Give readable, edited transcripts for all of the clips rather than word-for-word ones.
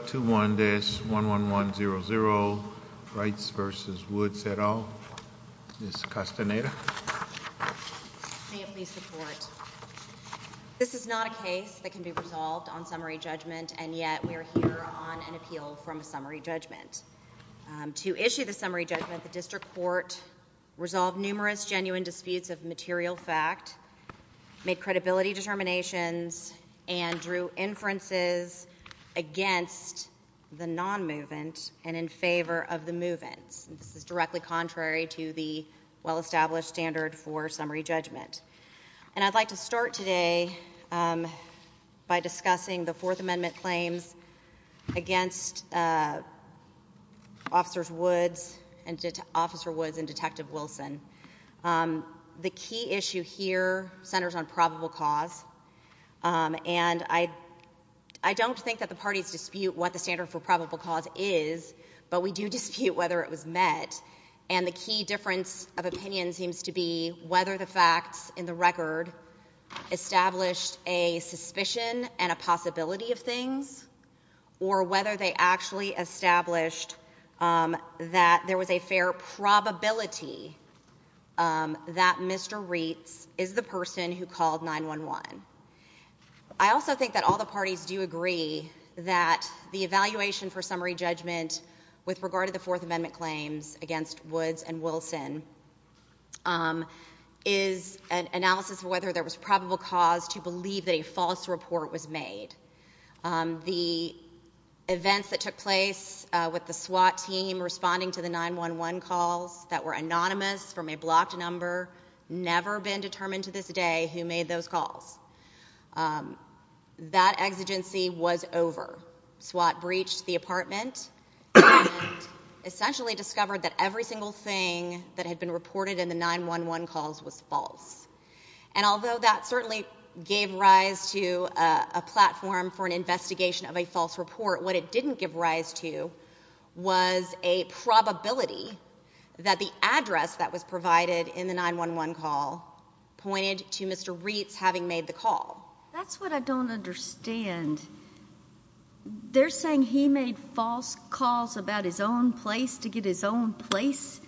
21-11100, Wrights v. Woods et al. Ms. Castaneda. May it please the Court. This is not a case that can be resolved on summary judgment, and yet we are here on an appeal from a summary judgment. To issue the summary judgment, the District Court resolved numerous genuine disputes of material fact, made credibility determinations, and drew inferences against the non-movement and in favor of the movement. This is directly contrary to the well-established standard for summary judgment. And I'd like to start today by discussing the Fourth Amendment claims against Officer Woods and Detective Wilson. The key issue here centers on probable cause, and I don't think that the parties dispute what the standard for probable cause is, but we do dispute whether it was met. And the key difference of opinion seems to be whether the facts in the record established a suspicion and a possibility of things, or whether they actually established that there was a fair probability that Mr. Reitz is the person who called 911. I also think that all the parties do agree that the evaluation for summary judgment with regard to the Fourth Amendment claims against Woods and Wilson is an analysis of whether there was probable cause to believe that a false report was made. The events that took place with the SWAT team responding to the 911 calls that were anonymous from a blocked number, never been determined to this day who made those calls. That exigency was over. SWAT breached the apartment and essentially discovered that every single thing that had been reported in the 911 calls was false. And although that certainly gave rise to a platform for an investigation of a false report, what it didn't give rise to was a probability that the address that was provided in the 911 call pointed to Mr. Reitz having made the call. That's what I don't understand. They're saying he made false calls about his own place to get his own place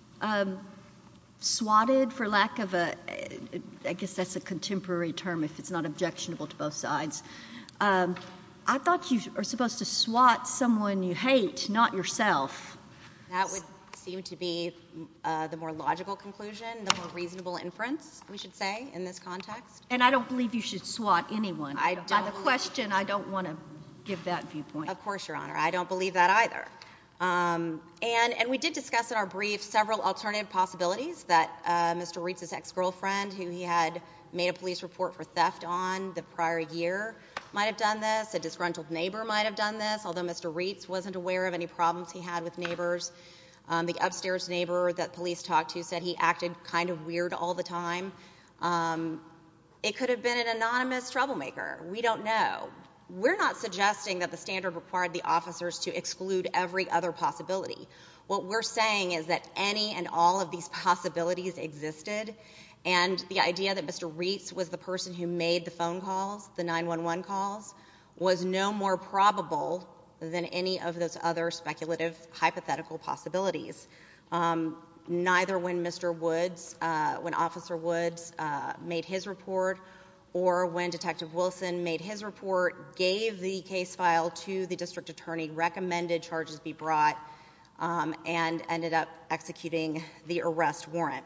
swatted, for lack of a, I guess that's a contemporary term if it's not objectionable to both sides. I thought you are supposed to swat someone you hate, not yourself. That would seem to be the more logical conclusion, the more reasonable inference, we should say, in this context. And I don't believe you should swat anyone. I don't By the question, I don't want to give that viewpoint. Of course, Your Honor. I don't believe that either. And we did discuss in our brief several alternative possibilities that Mr. Reitz's ex-girlfriend, who he had made a police report for theft on the prior year, might have done this. A disgruntled neighbor might have done this, although Mr. Reitz wasn't aware of any problems he had with neighbors. The upstairs neighbor that police talked to said he acted kind of weird all the time. It could have been an anonymous troublemaker. We don't know. We're not suggesting that the standard required the officers to exclude every other possibility. What we're saying is that any and all of these possibilities existed, and the idea that Mr. Reitz was the person who made the phone calls, the 911 calls, was no more probable than any of those other speculative hypothetical possibilities. Neither when Mr. Woods, when Officer Woods made his report, or when Detective Wilson made his report, gave the case file to the district attorney, recommended charges be brought, and ended up executing the arrest warrant.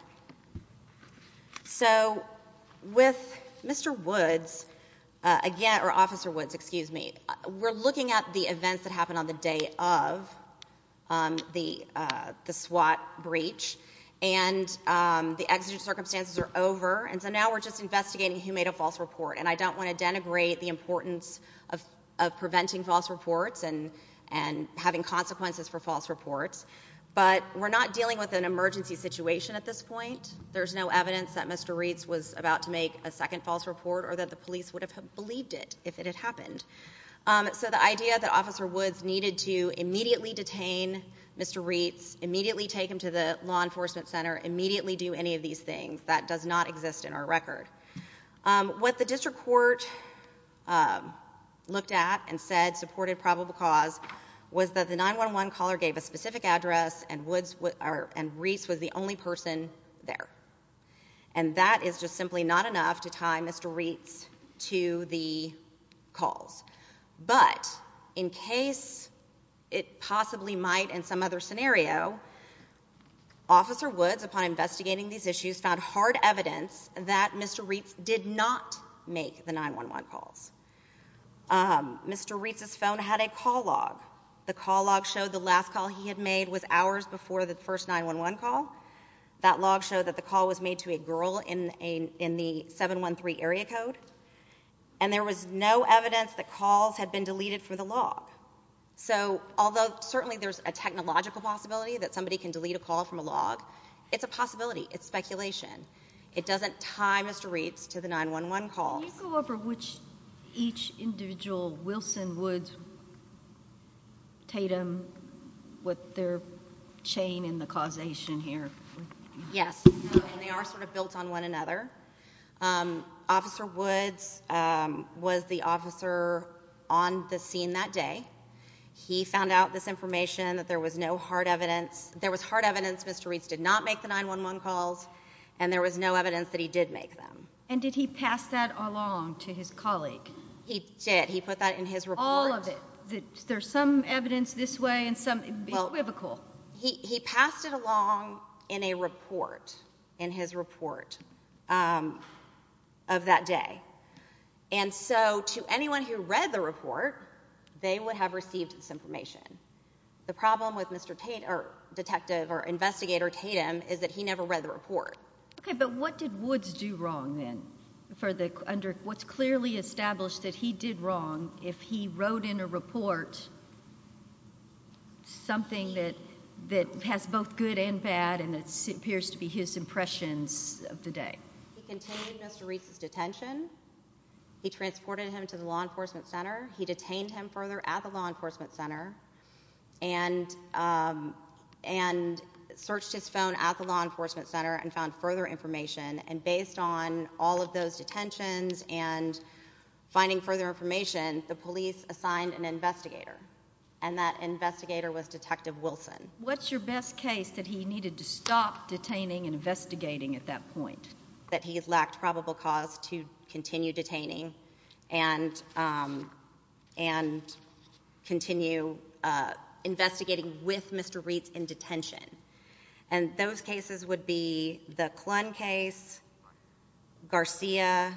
So with Mr. Woods, again, or Officer Woods, excuse me, we're looking at the events that happened on the day of the SWAT breach, and the exigent circumstances are over, and so now we're just investigating who made a false report. And I don't want to denigrate the importance of preventing false reports and having consequences for false reports, but we're not dealing with an emergency situation at this point. There's no evidence that Mr. Reitz was about to make a second false report or that the police would have believed it if it had happened. So the idea that Officer Woods needed to immediately detain Mr. Reitz, immediately take him to the law enforcement center, immediately do any of these things, that does not exist in our record. What the district court looked at and said supported probable cause was that the 911 caller gave a specific address and Reitz was the only person there. And that is just simply not enough to tie Mr. Reitz to the calls. But in case it possibly might in some other scenario, Officer Woods, upon investigating these issues, found hard evidence that Mr. Reitz did not make the 911 calls. Mr. Reitz's phone had a call log. The call log showed the last call he had made was hours before the first 911 call. That log showed that the call was made to a girl in the 713 area code. And there was no evidence that calls had been deleted from the log. So although certainly there's a technological possibility that somebody can delete a call from a log, it's a possibility. It's speculation. It doesn't tie Mr. Reitz to the 911 calls. Can you go over which each individual, Wilson, Woods, Tatum, what their chain in the causation here? Yes, and they are sort of built on one another. Officer Woods was the officer on the scene that day. He found out this information that there was no hard evidence. There was hard evidence Mr. Reitz did not make the 911 calls, and there was no evidence that he did make them. And did he pass that along to his colleague? He did. He put that in his report. All of it. There's some evidence this way and some equivocal. He passed it along in a report, in his report of that day. And so to anyone who read the report, they would have received this information. The problem with Mr. Detective or Investigator Tatum is that he never read the report. Okay, but what did Woods do wrong then? Under what's clearly established that he did wrong if he wrote in a report something that has both good and bad and it appears to be his impressions of the day? He continued Mr. Reitz's detention. He transported him to the law enforcement center. He detained him further at the law enforcement center and searched his phone at the law enforcement center and found further information. And based on all of those detentions and finding further information, the police assigned an investigator. And that investigator was Detective Wilson. What's your best case that he needed to stop detaining and investigating at that point? That he lacked probable cause to continue detaining and continue investigating with Mr. Reitz in detention. And those cases would be the Clun case, Garcia,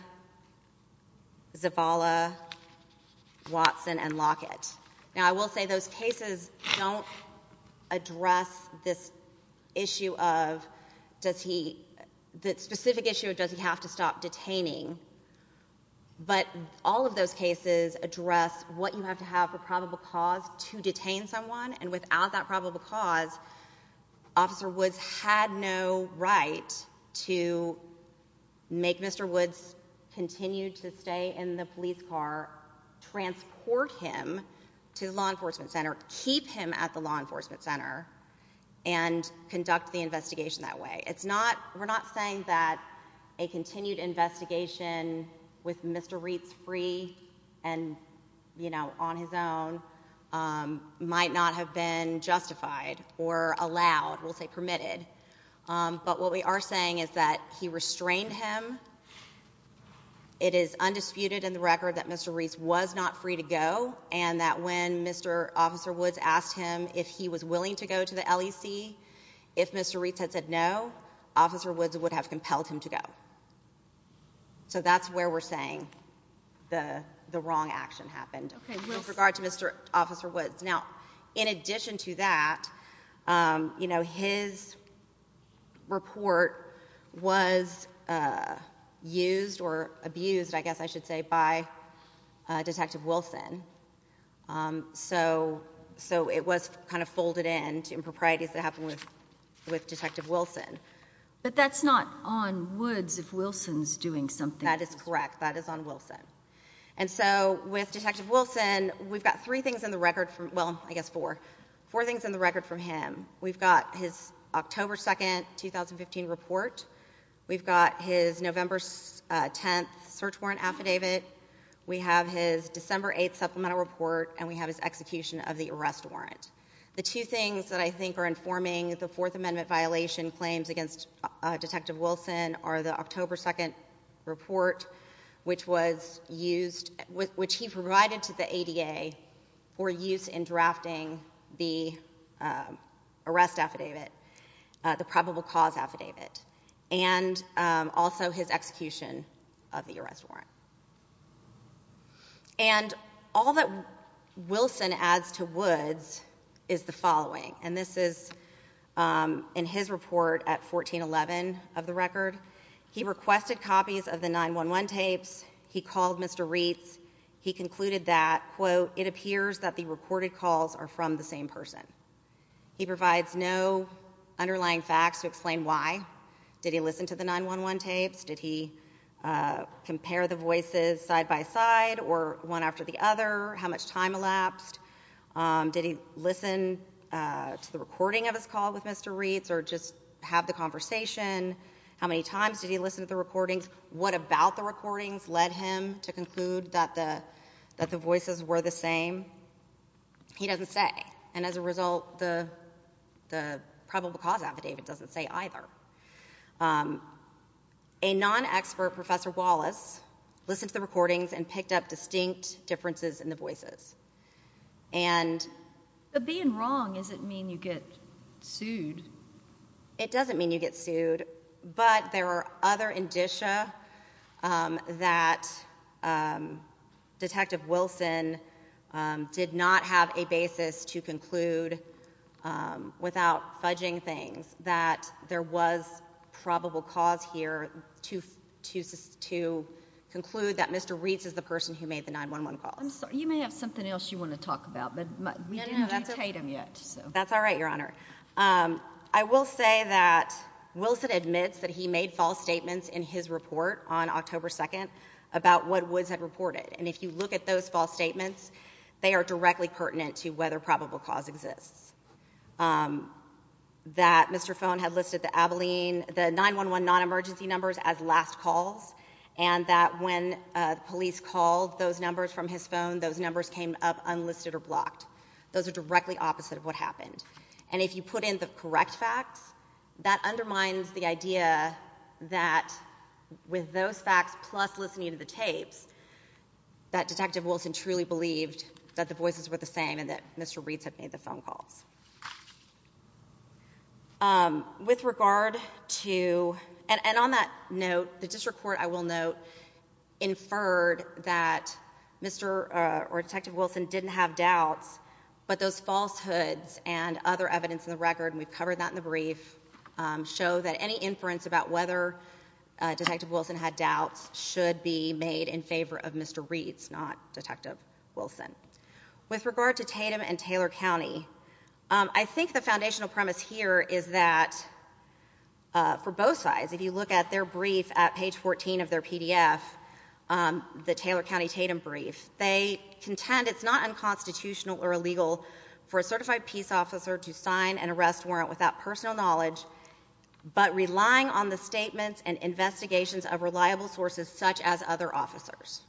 Zavala, Watson, and Lockett. Now, I will say those cases don't address this issue of the specific issue of does he have to stop detaining, but all of those cases address what you have to have for probable cause to detain someone, and without that probable cause, Officer Woods had no right to make Mr. Woods continue to stay in the police car, transport him to the law enforcement center, keep him at the law enforcement center, and conduct the investigation that way. We're not saying that a continued investigation with Mr. Reitz free and, on his own might not have been justified or allowed, we'll say permitted. But what we are saying is that he restrained him. It is undisputed in the record that Mr. Reitz was not free to go, and that when Officer Woods asked him if he was willing to go to the LEC, if Mr. Reitz had said no, Officer Woods would have compelled him to go. So that's where we're saying the wrong action happened with regard to Officer Woods. Now, in addition to that, his report was used or abused, I guess I should say, by Detective Wilson. So it was kind of folded in to improprieties that happened with Detective Wilson. But that's not on Woods if Wilson's doing something. That is correct. That is on Wilson. And so with Detective Wilson, we've got four things in the record from him. We've got his October 2nd, 2015 report. We've got his November 10th search warrant affidavit. we have his December 8th supplemental report, and we have his execution of the arrest warrant. The two things that I think are informing the Fourth Amendment violation claims against Detective Wilson are the October 2nd report, which was used, which he provided to the ADA for use in drafting the arrest affidavit, the probable cause affidavit, and also his execution of the arrest warrant. And all that Wilson adds to Woods is the following, and this is in his report at 1411 of the record. He requested copies of the 911 tapes. He called Mr. Reitz. He concluded that, quote, it appears that the recorded calls are from the same person. He provides no underlying facts to explain why. Did he listen to the 911 tapes? Did he compare the voices side by side or one after the other? How much time elapsed? Did he listen to the recording of his call with Mr. Reitz or just have the conversation? How many times did he listen to the recordings? What about the recordings led him to conclude that the voices were the same? He doesn't say. And as a result, the probable cause affidavit doesn't say either. A non-expert, Professor Wallace, listened to the recordings and picked up distinct differences in the voices. But being wrong doesn't mean you get sued. It doesn't mean you get sued, but there are other indicia that Detective Wilson did not have a basis to conclude, without fudging things, that there was probable cause here to conclude that Mr. Reitz is the person who made the 911 calls. I'm sorry, you may have something else you want to talk about, but we didn't do Tatum yet. So. That's all right, Your Honor. I will say that Wilson admits that he made false statements in his report on October 2nd about what Woods had reported. And if you look at those false statements, they are directly pertinent to whether probable cause exists. That Mr. Phone had listed the Abilene, the 911 non-emergency numbers as last calls, and that when the police called those numbers from his phone, those numbers came up unlisted or blocked. Those are directly opposite of what happened. And if you put in the correct facts, that undermines the idea that with those facts plus listening to the tapes, that Detective Wilson truly believed that the voices were the same and that Mr. Reitz had made the phone calls. With regard to, and on that note, the district court, I will note, inferred that or Detective Wilson didn't have doubts, but those falsehoods and other evidence in the record, and we've covered that in the brief, show that any inference about whether Detective Wilson had doubts should be made in favor of Mr. Reitz, not Detective Wilson. With regard to Tatum and Taylor County, I think the foundational premise here is that for both sides, if you look at their brief at page 14 of their PDF, the Taylor County Tatum brief, they contend it's not unconstitutional or illegal for a certified peace officer to sign an arrest warrant without personal knowledge, but relying on the statements and investigations of reliable sources such as other officers.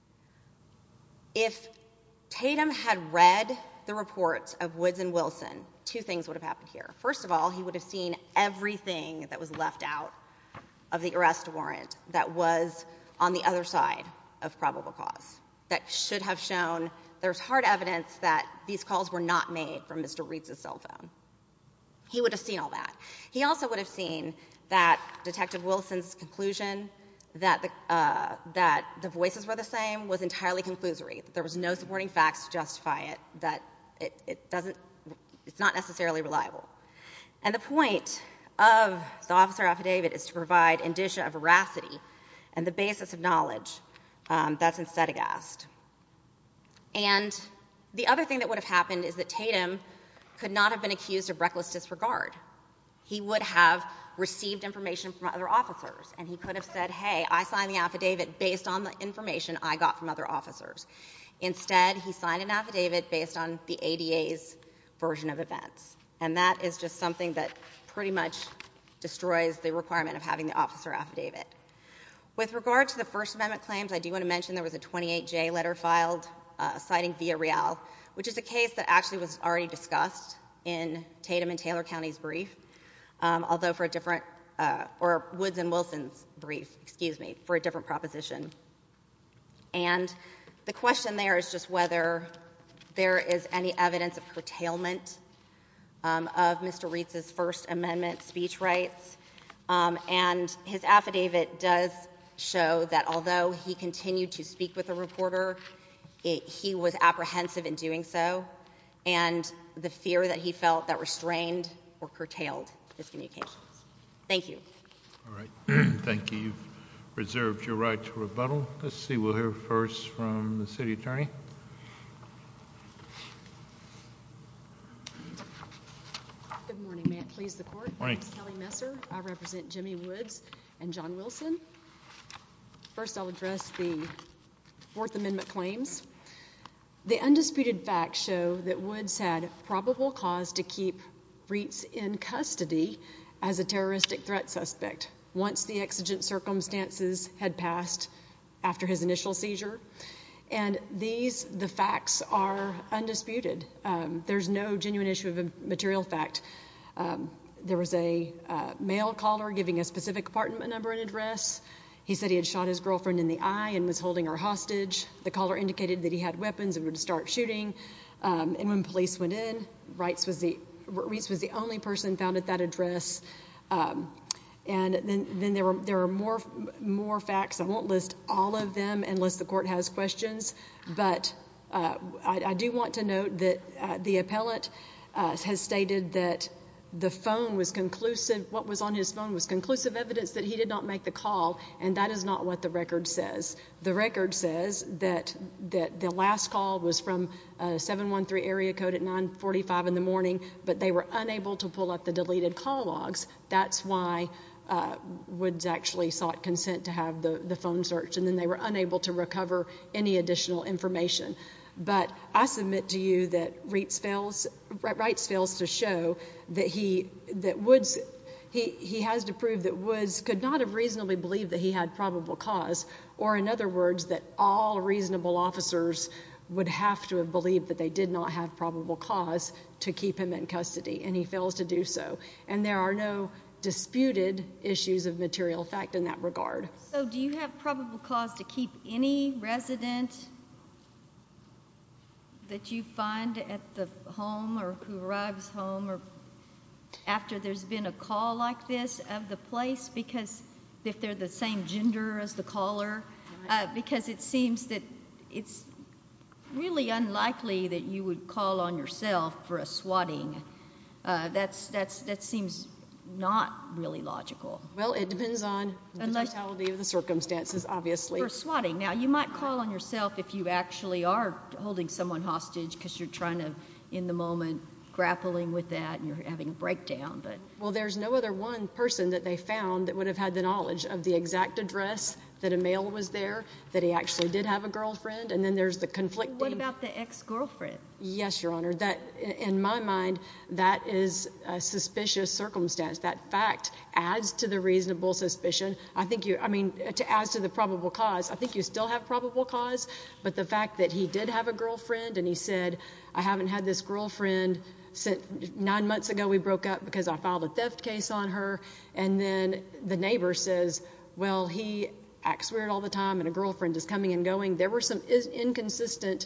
If Tatum had read the reports of Woods and Wilson, two things would have happened here. First of all, he would have seen everything that was left out of the arrest warrant that was on the other side of probable cause. That should have shown there's hard evidence that these calls were not made from Mr. Reitz's cell phone. He would have seen all that. He also would have seen that Detective Wilson's conclusion that the voices were the same was entirely conclusory, that there was no supporting facts to justify it, that it's not necessarily reliable. And the point of the officer affidavit is to provide indicia of veracity and the basis of knowledge. That's in Sedegast. And the other thing that would have happened is that Tatum could not have been accused of reckless disregard. He would have received information from other officers, and he could have said, hey, I signed the affidavit based on the information I got from other officers. Instead, he signed an affidavit based on the ADA's version of events. And that is just something that pretty much destroys the requirement of having the officer affidavit. With regard to the First Amendment claims, I do want to mention there was a 28J letter filed citing Villarreal, which is a case that actually was already discussed in Tatum and Taylor County's brief, although for a different, or Woods and Wilson's brief, for a different proposition. And the question there is just whether there is any evidence of curtailment of Mr. Reitz's First Amendment speech rights. And his affidavit does show that although he continued to speak with the reporter, he was apprehensive in doing so, and the fear that he felt that restrained or curtailed his communications. Thank you. All right. Thank you. You've reserved your right to rebuttal. Let's see. We'll hear first from the city attorney. Good morning. May it please the court? Morning. My name is Kelly Messer. I represent Jimmy Woods and John Wilson. First, I'll address the Fourth Amendment claims. The undisputed facts show that Woods had probable cause to keep Reitz in custody as a terroristic threat suspect once the exigent circumstances had passed after his initial seizure. And the facts are undisputed. There's no genuine issue of material fact. There was a mail caller giving a specific apartment number and address. He said he had shot his girlfriend in the eye and was holding her hostage. The caller indicated that he had weapons and would start shooting. And when police went in, Reitz was the only person found at that address. And then there are more facts. I won't list all of them unless the court has questions. But I do want to note that the appellant has stated that the phone was conclusive. What was on his phone was conclusive evidence that he did not make the call, and that is not what the record says. The record says that the last call was from a 713 area code at 9:45 in the morning, but they were unable to pull up the deleted call logs. That's why Woods actually sought consent to have the phone searched, and then they were unable to recover any additional information. But I submit to you that Reitz fails to show that Woods has to prove that Woods could not have reasonably believed that he had probable cause, or in other words, that all reasonable officers would have to have believed that they did not have probable cause to keep him in custody, and he fails to do so. And there are no disputed issues of material fact in that regard. So do you have probable cause to keep any resident that you find at the home or who arrives home or after there's been a call like this of the place, because if they're the same gender as the caller, because it seems that it's really unlikely that you would call on yourself for a swatting. That seems not really logical. Well, it depends on the totality of the circumstances, obviously. For swatting. Now, you might call on yourself if you actually are holding someone hostage because you're trying to, in the moment, grappling with that and you're having a breakdown. But well, there's no other one person that they found that would have had the knowledge of the exact address, that a mail was there, that he actually did have a girlfriend, and then there's the conflicting. What about the ex-girlfriend? Yes, Your Honor. That, in my mind, that is a suspicious circumstance. That fact adds to the reasonable suspicion. To add to the probable cause. I think you still have probable cause, but the fact that he did have a girlfriend and he said, I haven't had this girlfriend since 9 months ago we broke up because I filed a theft case on her, and then the neighbor says, well, he acts weird all the time and a girlfriend is coming and going. There were some inconsistent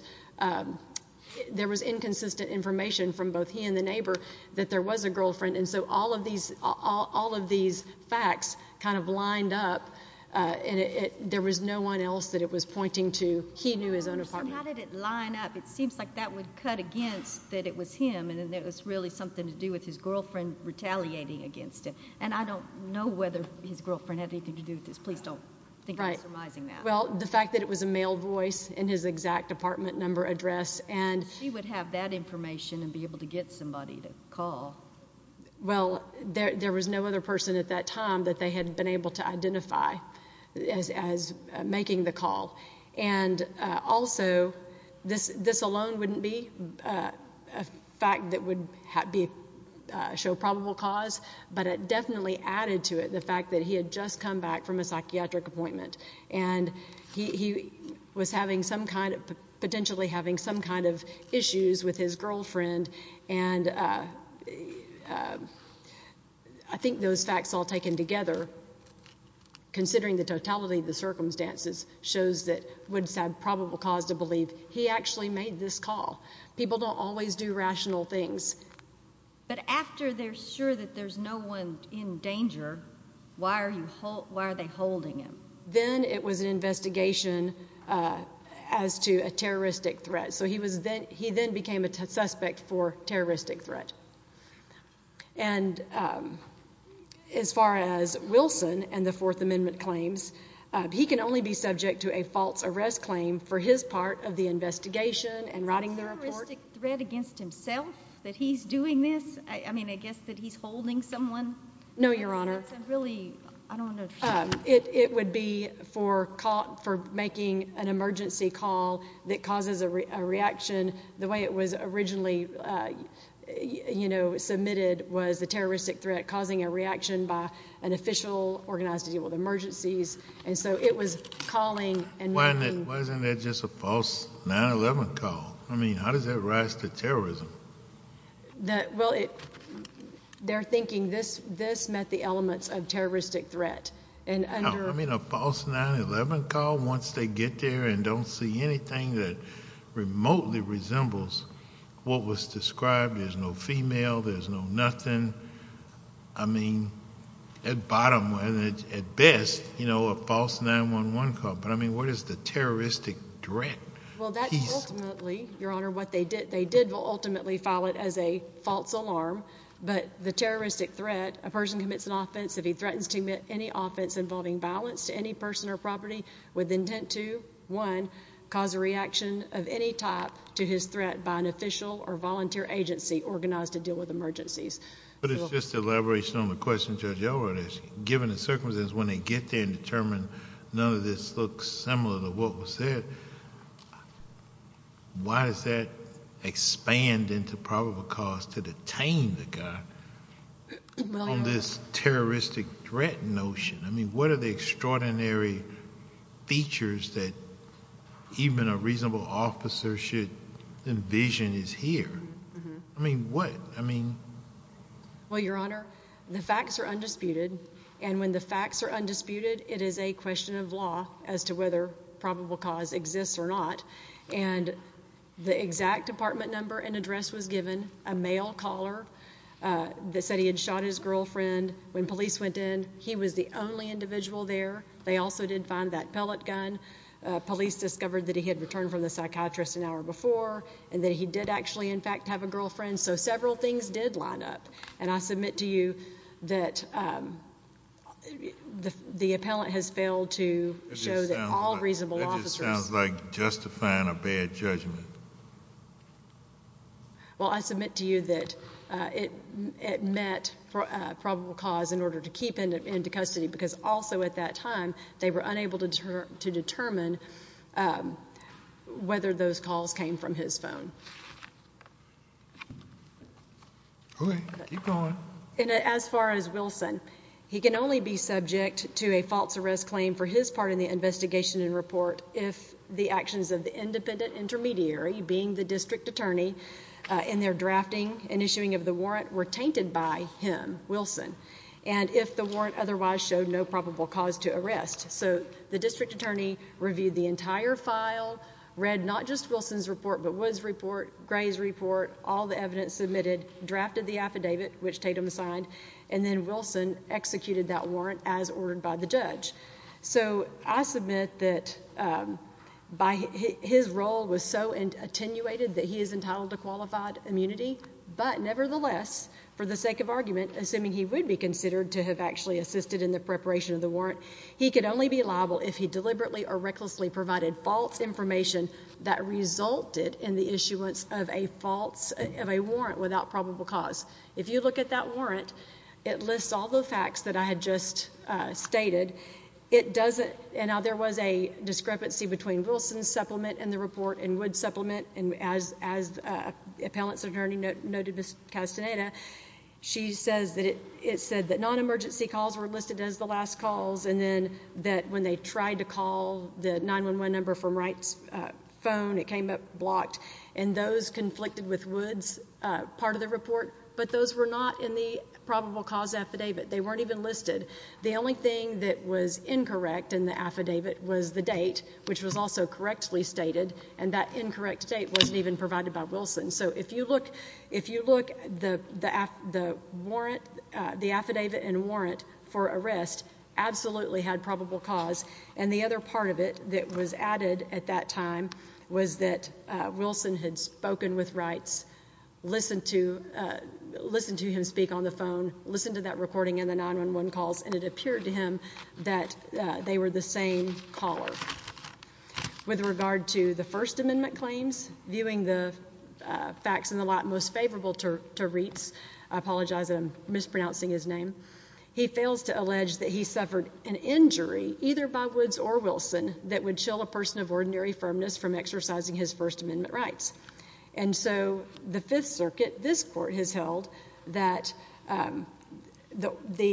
information from both he and the neighbor that there was a girlfriend, and so all of these facts kind of lined up, and there was no one else that it was pointing to. He knew his own apartment. How did it line up? It seems like that would cut against that it was him, and then it was really something to do with his girlfriend retaliating against him. And I don't know whether his girlfriend had anything to do with this. Please don't think I'm surmising that. Well, the fact that it was a male voice in his exact apartment number, address, and she would have that information and be able to get somebody to call. Well, there was no other person at that time that they had been able to identify as making the call. And also, this alone wouldn't be a fact that would be show probable cause, but it definitely added to it the fact that he had just come back from a psychiatric appointment, and he was having potentially having some kind of issues with his girlfriend, and I think those facts all taken together, considering the totality of the circumstances, shows that Woods had probable cause to believe he actually made this call. People don't always do rational things. But after they're sure that there's no one in danger, why are they holding him? Then it was an investigation as to a terroristic threat. So he then became a suspect for terroristic threat. And as far as Wilson and the Fourth Amendment claims, he can only be subject to a false arrest claim for his part of the investigation and writing the report. Terroristic threat against himself, that he's doing this? I mean, I guess that he's holding someone? No, Your Honor. That's really, I don't understand. It would be for making an emergency call that causes a reaction. The way it was originally submitted was a terroristic threat causing a reaction by an official organized to deal with emergencies. And so it was calling and making... Why isn't that just a false 9/11 call? I mean, how does that rise to terrorism? They're thinking this met the elements of terroristic threat. And under... I mean, a false 9/11 call, once they get there and don't see anything that remotely resembles what was described, there's no female, there's no nothing. I mean, at bottom, at best, a false 911 call. But I mean, what is the terroristic threat? Well, that's ultimately, Your Honor, what they did. They did ultimately file it as a false alarm. But the terroristic threat, a person commits an offense if he threatens to commit any offense involving violence to any person or property with intent to, 1, cause a reaction of any type to his threat by an official or volunteer agency organized to deal with emergencies. But it's just elaboration on the question Judge Elrod asked. Given the circumstances, when they get there and determine none of this looks similar to what was said, why does that expand into probable cause to detain the guy on this terroristic threat notion? I mean, what are the extraordinary features that even a reasonable officer should envision is here? I mean, what? Well, Your Honor, the facts are undisputed, and when the facts are undisputed, it is a question of law as to whether probable cause exists or not. And the exact department number and address was given. A male caller that said he had shot his girlfriend. When police went in, he was the only individual there. They also did find that pellet gun. Police discovered that he had returned from the psychiatrist an hour before, and that he did actually, in fact, have a girlfriend. So several things did line up. And I submit to you that the appellant has failed to show that all reasonable officers... That just sounds like justifying a bad judgment. Well, I submit to you that it met probable cause in order to keep him into custody, because also at that time they were unable to determine whether those calls came from his phone. Okay, keep going. And as far as Wilson, he can only be subject to a false arrest claim for his part in the investigation and report if the actions of the independent intermediary, being the district attorney, in their drafting and issuing of the warrant were tainted by him, Wilson, and if the warrant otherwise showed no probable cause to arrest. So the district attorney reviewed the entire file, read not just Wilson's report, but Wood's report, Gray's report, all the evidence submitted, drafted the affidavit, which Tatum signed, and then Wilson executed that warrant as ordered by the judge. So I submit that his role was so attenuated that he is entitled to qualified immunity, but nevertheless, for the sake of argument, assuming he would be considered to have actually assisted in the preparation of the warrant, he could only be liable if he deliberately or recklessly provided false information that resulted in the issuance of a warrant without probable cause. If you look at that warrant, it lists all the facts that I had just stated. It doesn't, and now there was a discrepancy between Wilson's supplement and the report and Wood's supplement, and as appellant's attorney noted, Ms. Castaneda, she says that it said that non-emergency calls were listed as the last calls, and then that when they tried to call the 911 number from Wright's phone, it came up blocked, and those conflicted with Wood's part of the report, but those were not in the probable cause affidavit. They weren't even listed. The only thing that was incorrect in the affidavit was the date, which was also correctly stated, and that incorrect date wasn't even provided by Wilson. So if you look the warrant, the affidavit and warrant for arrest absolutely had probable cause, and the other part of it that was added at that time was that Wilson had spoken with Wright's, listened to him speak on the phone, listened to that recording and the 911 calls, and it appeared to him that they were the same caller. With regard to the First Amendment claims, viewing the facts in the light most favorable to Reitz, I apologize, I'm mispronouncing his name, he fails to allege that he suffered an injury, either by Woods or Wilson, that would chill a person of ordinary firmness from exercising his First Amendment rights. And so the Fifth Circuit, this court, has held that the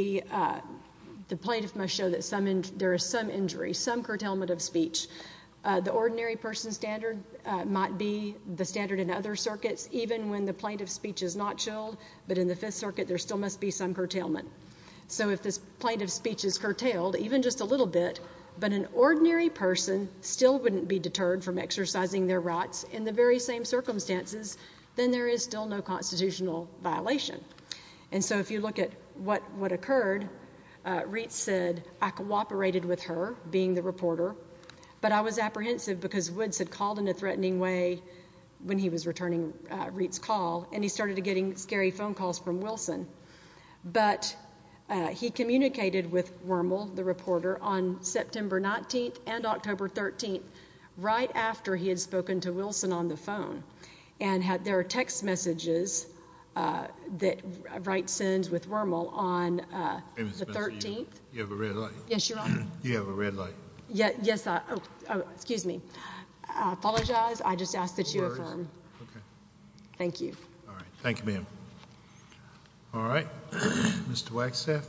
plaintiff must show that there is some injury, some curtailment of speech. The ordinary person standard might be the standard in other circuits, even when the plaintiff's speech is not chilled, but in the Fifth Circuit there still must be some curtailment. So if this plaintiff's speech is curtailed, even just a little bit, but an ordinary person still wouldn't be deterred from exercising their rights in the very same circumstances, then there is still no constitutional violation. And so if you look at what occurred, Reitz said, I cooperated with her, being the reporter, but I was apprehensive because Woods had called in a threatening way when he was returning Reitz's call, and he started getting scary phone calls from Wilson. But he communicated with Wormel, the reporter, on September 19th and October 13th, right after he had spoken to Wilson on the phone. And there are text messages that Wright sends with Wormel on the 13th. You have a red light. Yes, Your Honor. You have a red light. Yes, excuse me. I apologize. I just ask that you affirm. Okay. Thank you. All right. Thank you, ma'am. All right. Mr. Wagstaff.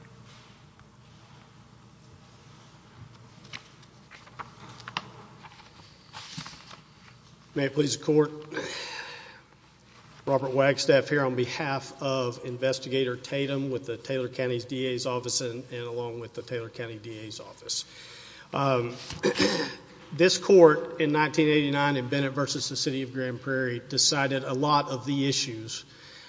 May it please the Court. Robert Wagstaff here on behalf of Investigator Tatum with the Taylor County's DA's office and along with the Taylor County DA's office. This court in 1989 in Bennett versus the City of Grand Prairie decided a lot of the issues,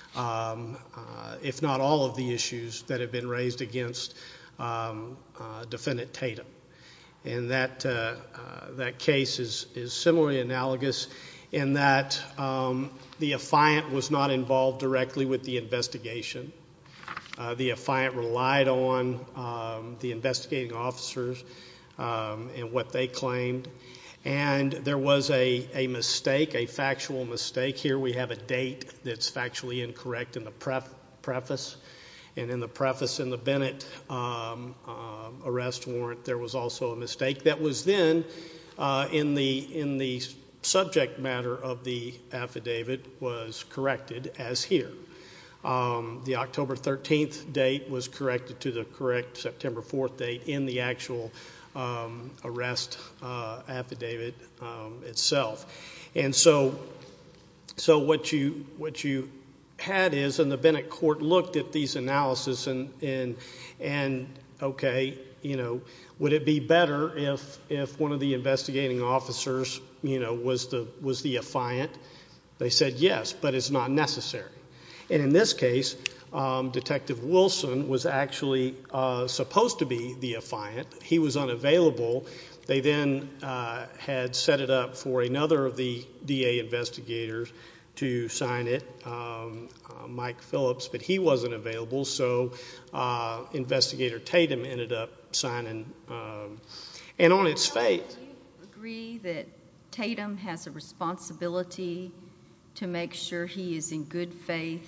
if not all of the issues that have been raised against Defendant Tatum. And that case is similarly analogous in that the affiant was not involved directly with the investigation. The affiant relied on the investigating officers and what they claimed. And there was a mistake, a factual mistake. Here we have a date that's factually incorrect in the preface. And in the preface in the Bennett arrest warrant, there was also a mistake that was then in the subject matter of the affidavit was corrected as here. The October 13th date was corrected to the correct September 4th date in the actual arrest affidavit itself. And so what you had is, and the Bennett court looked at these analysis and okay, you know, would it be better if one of the investigating officers, you know, was the affiant? They said yes, but it's not necessary. And in this case, Detective Wilson was actually supposed to be the affiant. He was unavailable. They then had set it up for another of the DA investigators to sign it, Mike Phillips, but he wasn't available, so Investigator Tatum ended up signing. And on its face... Do you agree that Tatum has a responsibility to make sure he is in good faith,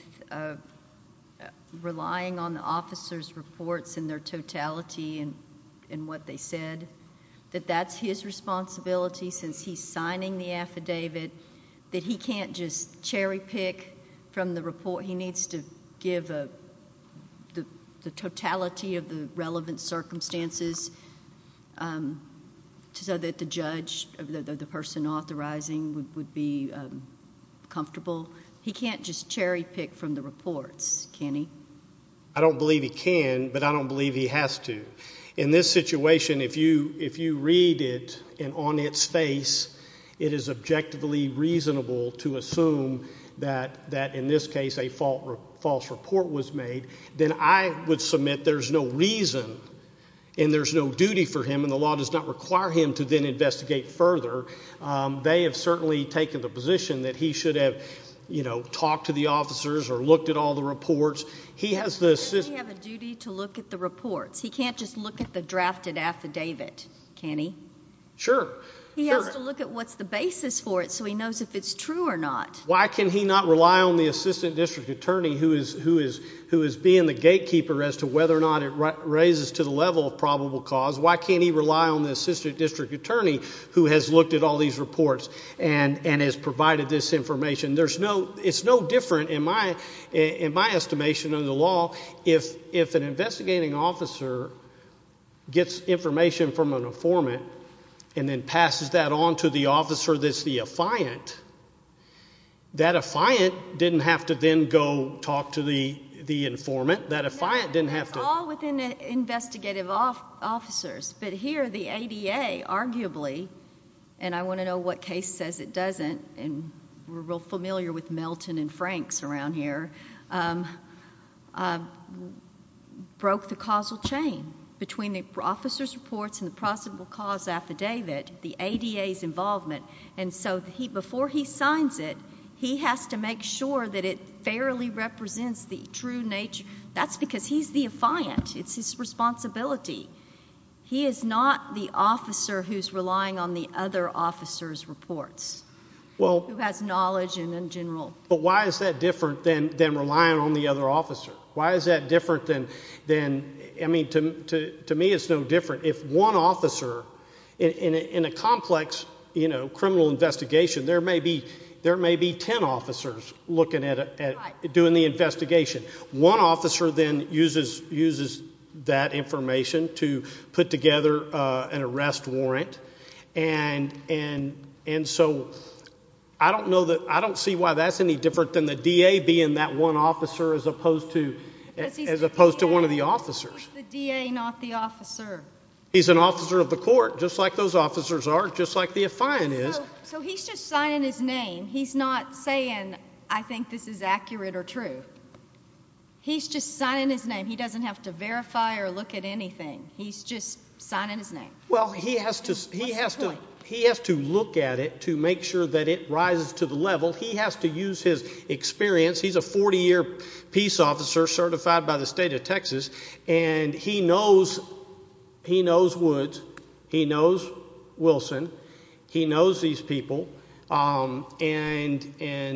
relying on the officers' reports in their totality and what they said, that that's his responsibility since he's signing the affidavit, that he can't just cherry pick from the report? He needs to give the totality of the relevant circumstances so that the judge, the person authorizing, would be comfortable? He can't just cherry pick from the reports, can he? I don't believe he can, but I don't believe he has to. In this situation, if you read it and on its face, it is objectively reasonable to assume that in this case a false report was made, then I would submit there's no reason and there's no duty for him, and the law does not require him to then investigate further. They have certainly taken the position that he should have, talked to the officers or looked at all the reports. He has the Does he have a duty to look at the reports? He can't just look at the drafted affidavit, can he? Sure. He has to look at what's the basis for it so he knows if it's true or not. Why can he not rely on the assistant district attorney who is being the gatekeeper as to whether or not it raises to the level of probable cause? Why can't he rely on the assistant district attorney who has looked at all these reports and has provided this information? It's no different in my estimation under the law if an investigating officer gets information from an informant and then passes that on to the officer that's the affiant. That affiant didn't have to then go talk to the informant. That affiant didn't have to. It's all within the investigative officers. But here the ADA, arguably, and I want to know what case says it doesn't, and we're real familiar with Melton and Franks around here, broke the causal chain between the officer's reports and the probable cause affidavit, the ADA's involvement. And so before he signs it, he has to make sure that it fairly represents the true nature. That's because he's the affiant. It's his responsibility. He is not the officer who's relying on the other officer's reports, who has knowledge and in general. But why is that different than relying on the other officer? Why is that different than I mean, to me it's no different. If one officer, in a complex, criminal investigation, there may be 10 officers looking at doing the investigation. One officer then uses that information to put together an arrest warrant, and so I don't see why that's any different than the DA being that one officer as opposed to one of the officers. He's the DA, not the officer. He's an officer of the court, just like those officers are, just like the affiant is. So he's just signing his name. He's not saying, I think this is accurate or true. He's just signing his name. He doesn't have to verify or look at anything. He's just signing his name. Well, he has to look at it to make sure that it rises to the level. He has to use his experience. He's a 40-year peace officer certified by the state of Texas, and he knows Woods, he knows Wilson, he knows these people, and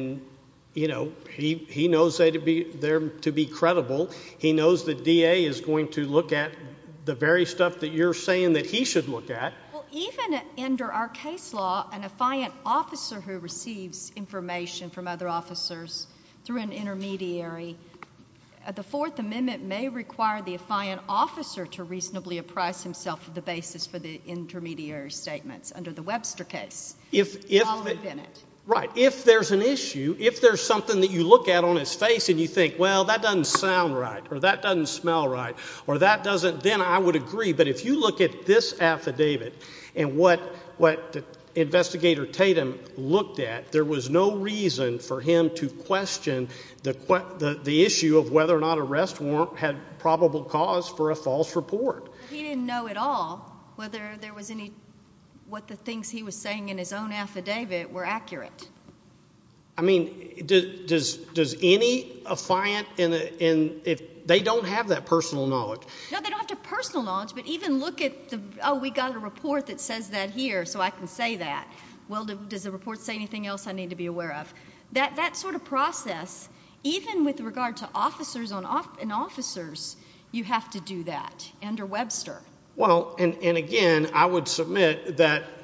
he knows they're to be credible. He knows the DA is going to look at the very stuff that you're saying that he should look at. Well, even under our case law, an affiant officer who receives information from other officers through an intermediary, the Fourth Amendment may require the affiant officer to reasonably apprise himself of the basis for the intermediary statements under the Webster case. Following Bennett. Right. If there's an issue, if there's something that you look at on his face and you think, well, that doesn't sound right, or that doesn't smell right, or that doesn't, then I would agree. But if you look at this affidavit and what Investigator Tatum looked at, there was no reason for him to question the issue of whether or not arrest warrant had probable cause for a false report. He didn't know at all whether there was what the things he was saying in his own affidavit were accurate. I mean, does any affiant if they don't have that personal knowledge? No, they don't have to personal knowledge, but even look at we got a report that says that here, so I can say that. Well, does the report say anything else I need to be aware of? That sort of process, even with regard to officers and officers, you have to do that under Webster. Well, and again, I would submit that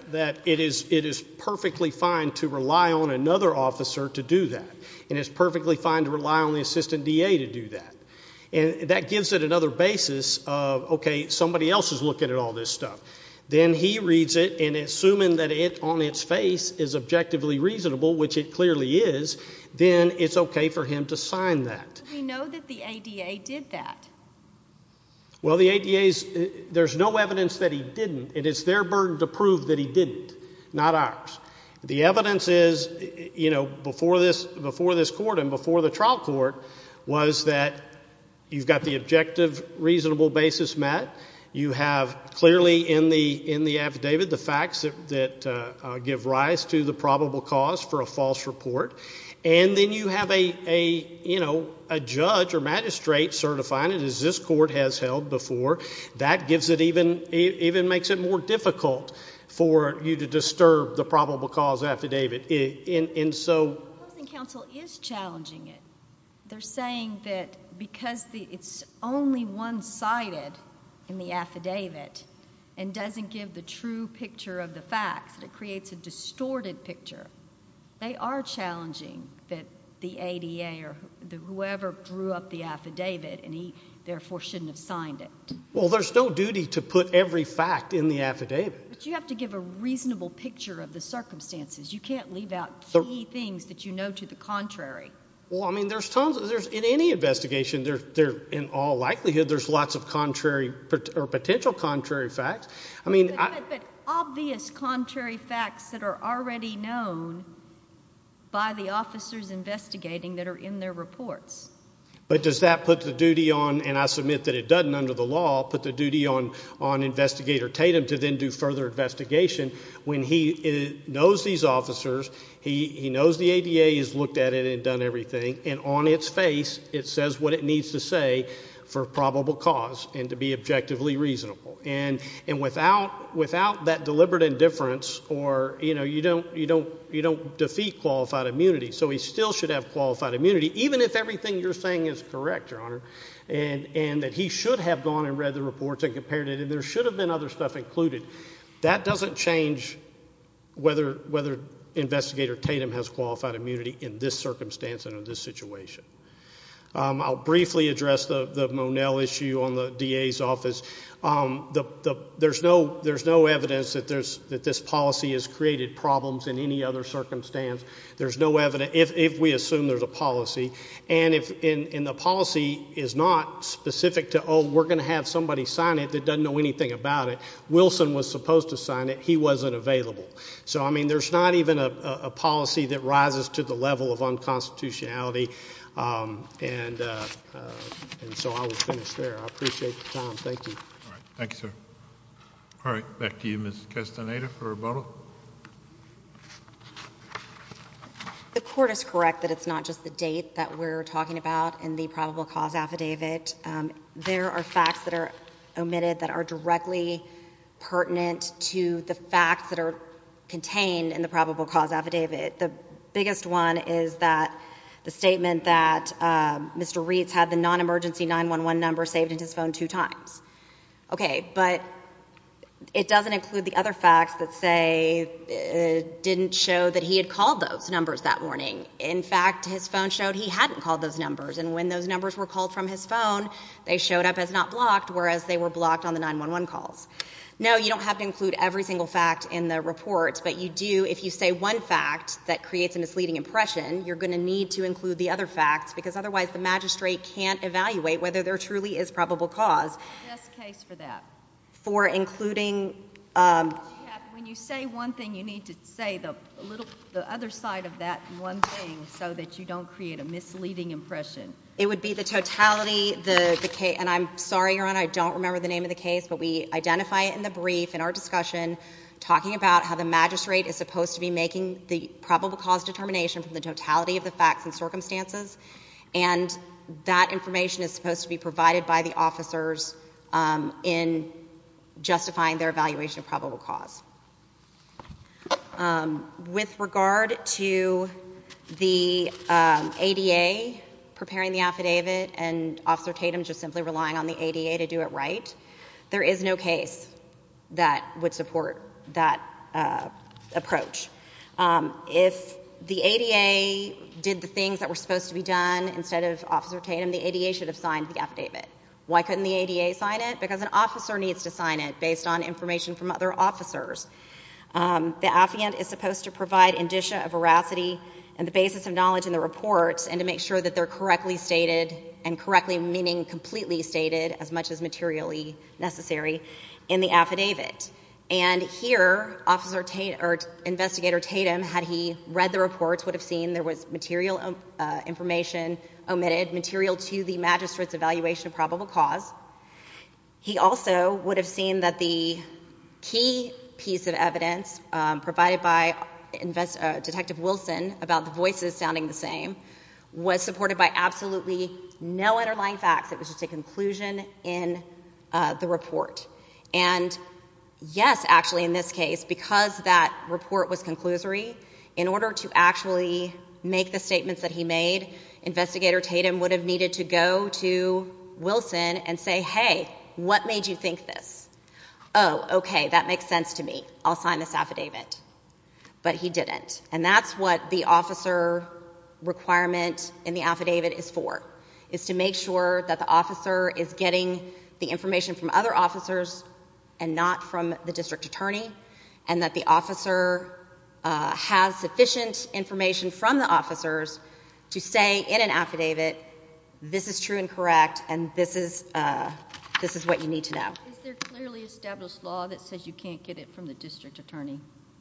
it is perfectly fine to rely on another officer to do that. And it's perfectly fine to rely on the assistant DA to do that. And that gives it another basis of, okay, somebody else is looking at all this stuff. Then he reads it, and assuming that it on its face is objectively reasonable, which it clearly is, then it's okay for him to sign that. We know that the ADA did that. Well, the ADA's, there's no evidence that he didn't, and it's their burden to prove that he didn't, not ours. The evidence is, you know, before this court and before the trial court was that you've got the objective reasonable basis met. You have clearly in the affidavit the facts that give rise to the probable cause for a false report. And then you have a judge or magistrate certifying it, as this court has held before. That gives it even makes it more difficult for you to disturb the probable cause affidavit. And so Opposing counsel is challenging it. They're saying that because it's only one-sided in the affidavit and doesn't give the true picture of the facts, that it creates a distorted picture. They are challenging that the ADA or whoever drew up the affidavit, and he therefore shouldn't have signed it. Well, there's no duty to put every fact in the affidavit. But you have to give a reasonable picture of the circumstances. You can't leave out key things that you know to the contrary. Well, I mean, there's in any investigation, there in all likelihood, there's lots of contrary or potential contrary facts. I mean, but obvious contrary facts that are already known by the officers investigating that are in their reports. But does that put the duty on, and I submit that it doesn't under the law, put the duty on Investigator Tatum to then do further investigation when he knows these officers, he knows the ADA has looked at it and done everything, and on its face it says what it needs to say for probable cause and to be objectively reasonable. And without that deliberate indifference, or you don't defeat qualified immunity. So he still should have qualified immunity, even if everything you're saying is correct, Your Honor, and that he should have gone and read the reports and compared it, and there should have been other stuff included. That doesn't change whether Investigator Tatum has qualified immunity in this circumstance and in this situation. I'll briefly address the Monell issue on the DA's office. There's no evidence that this policy has created problems in any other circumstance. There's no evidence if we assume there's a policy, and if the policy is not specific to we're going to have somebody sign it that doesn't know anything about it. Wilson was supposed to sign it. He wasn't available. So I mean, there's not even a policy that rises to the level of unconstitutionality. And so I will finish there. I appreciate the time. Thank you. All right. Thank you, sir. All right. Back to you, Ms. Castaneda, for rebuttal. The court is correct that it's not just the date that we're talking about in the probable cause affidavit. There are facts that are omitted that are directly pertinent to the facts that are contained in the probable cause affidavit. The biggest one is that the statement that Mr. Reitz had the non-emergency 911 number saved in his phone 2 times. Okay, but it doesn't include the other facts that say it didn't show that he had called those numbers that morning. In fact, his phone showed he hadn't called those numbers, and when those numbers were called from his phone, they showed up as not blocked, whereas they were blocked on the 911 calls. No, you don't have to include every single fact in the report, but you do, if you say one fact that creates a misleading impression, you're going to need to include the other facts, because otherwise the magistrate can't evaluate whether there truly is probable cause. Best case for that. For including when you say one thing, you need to say the other side of that one thing so that you don't create a misleading impression. It would be the totality, the case, and I'm sorry, Your Honor, I don't remember the name of the case, but we identify it in the brief in our discussion, talking about how the magistrate is supposed to be making the probable cause determination from the totality of the facts and circumstances, and that information is supposed to be provided by the officers in justifying their evaluation of probable cause. With regard to the ADA preparing the affidavit and Officer Tatum just simply relying on the ADA to do it right, there is no case that would support that approach. If the ADA did the things that were supposed to be done instead of Officer Tatum, the ADA should have signed the affidavit. Why couldn't the ADA sign it? Because an officer needs to sign it based on information from other officers. The affiant is supposed to provide indicia of veracity and the basis of knowledge in the reports and to make sure that they're correctly stated, and correctly meaning completely stated as much as materially necessary, in the affidavit. And here, Investigator Tatum, had he read the reports, would have seen there was material information omitted, material to the magistrate's evaluation of probable cause. He also would have seen that the key piece of evidence provided by Detective Wilson about the voices sounding the same was supported by absolutely no underlying facts. It was just a conclusion in the report. And yes, actually, in this case, because that report was conclusory, in order to actually make the statements that he made, Investigator Tatum would have needed to go to Wilson and say, hey, what made you think this? Oh, okay, that makes sense to me. I'll sign this affidavit. But he didn't. And that's what the officer requirement in the affidavit is for, is to make sure that the officer is getting the information from other officers and not from the district attorney, and that the officer has sufficient information from the officers to say in an affidavit, this is true and correct, and this is what you need to know. Is there clearly established law that says you can't get it from the district attorney?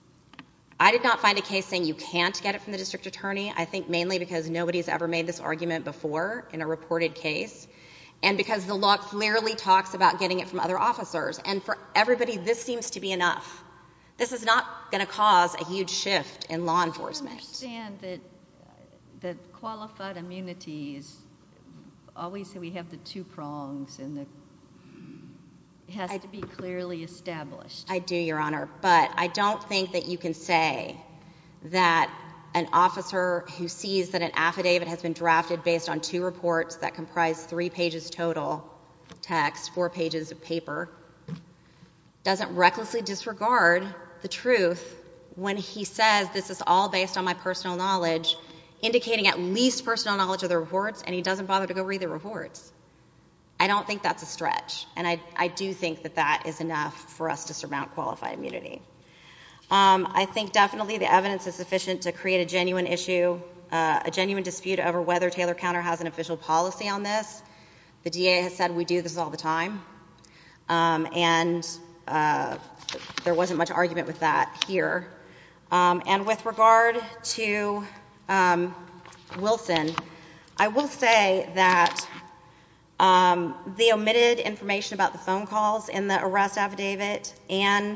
I did not find a case saying you can't get it from the district attorney. I think mainly because nobody's ever made this argument before in a reported case, and because the law clearly talks about getting it from other officers. And for everybody, this seems to be enough. This is not going to cause a huge shift in law enforcement. I understand that qualified immunity is always, we have the two prongs, and it has to be clearly established. I do, Your Honor, but I don't think that you can say that an officer who sees that an affidavit has been drafted based on 2 reports that comprise 3 pages total text, 4 pages of paper, doesn't recklessly disregard the truth when he says this is all based on my personal knowledge, indicating at least personal knowledge of the reports, and he doesn't bother to go read the reports. I don't think that's a stretch, and I do think that that is enough for us to surmount qualified immunity. I think definitely the evidence is sufficient to create a genuine issue, a genuine dispute over whether Taylor County has an official policy on this. The DA has said we do this all the time, and there wasn't much argument with that here. And with regard to Wilson, I will say that the omitted information about the phone calls in the arrest affidavit and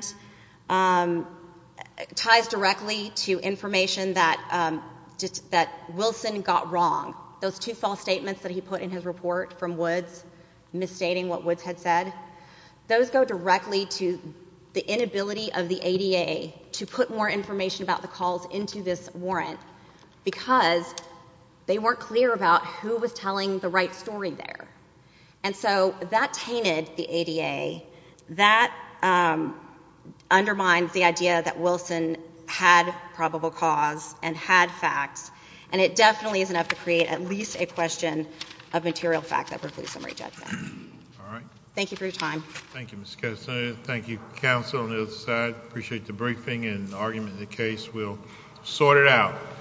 ties directly to information that Wilson got wrong. Those 2 false statements that he put in his report from Woods, misstating what Woods had said, those go directly to the inability of the ADA to put more information about the calls into this warrant because they weren't clear about who was telling the right story there. And so that tainted the ADA. That undermines the idea that Wilson had probable cause and had facts, and it definitely is enough to create at least a question of material fact that precludes summary judgment. All right. Thank you for your time. Thank you, Ms. Castaneda. Thank you, counsel on the other side. Appreciate the briefing and argument in the case. We'll sort it out.